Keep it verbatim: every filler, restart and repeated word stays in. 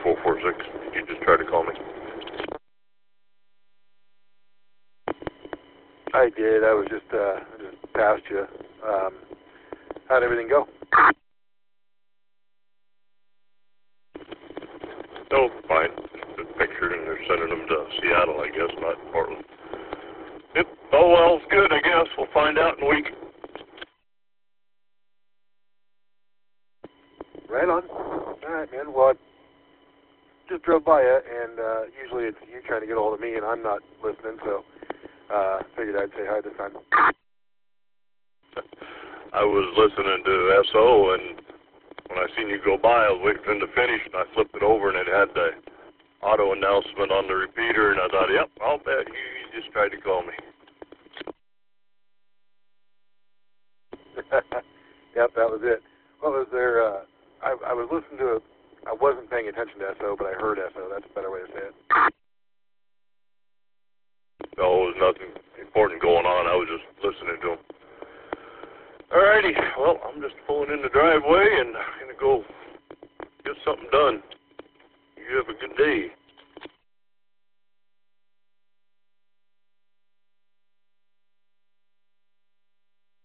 four four six. You just tried to call me. I did. I was just, uh, just past you. Um, how'd everything go? Oh, fine. Good picture, and they're sending them to Seattle, I guess, not Portland. Yep. Oh, well, it's good, I guess. We'll find out in a week. Right on. All right, man. Well, I just drove by you, and uh, usually it's you trying to get a hold of me, and I'm not listening, so uh, figured I'd say hi this time. I was listening to S O, and when I seen you go by, I was waiting for him to finish, and I flipped it over, and it had the auto announcement on the repeater, and I thought, yep, I'll bet you, you just tried to call me. Yep, that was it. Well, was there, uh, I, I was listening to, a, I wasn't paying attention to S O, but I heard S O. That's a better way to say it. No, there was nothing important going on. I was just listening to him. Alrighty, well, I'm just pulling in the driveway and I'm going to go get something done. You have a good day.